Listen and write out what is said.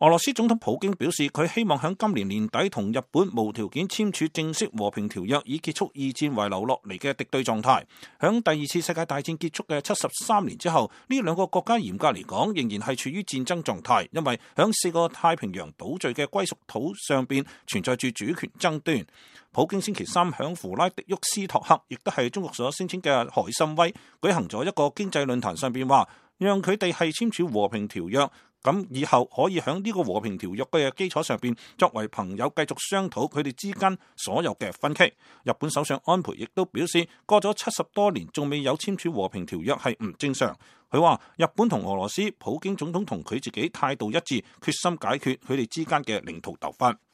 俄羅斯總統普京表示，佢希望喺今年年底同日本無條件簽署正式和平條約，以結束二戰遺留落嚟嘅敵對狀態。喺第二次世界大戰結束嘅73年之後，呢兩個國家嚴格嚟講仍然係處於戰爭狀態，因為喺4個太平洋島嶼嘅歸屬土上邊存在住主權爭端。普京星期三喺弗拉迪沃斯托克，亦都係中國所聲稱嘅海參崴，舉行咗一個經濟論壇上邊話，讓佢哋係簽署和平條約。咁以後可以喺呢個和平條約嘅基礎上邊，作為朋友繼續商討佢哋之間所有嘅分歧。日本首相安倍亦都表示，過咗70多年仲未有簽署和平條約係唔正常。佢話日本同俄羅斯普京總統同佢自己態度一致，決心解決佢哋之間嘅領土糾紛。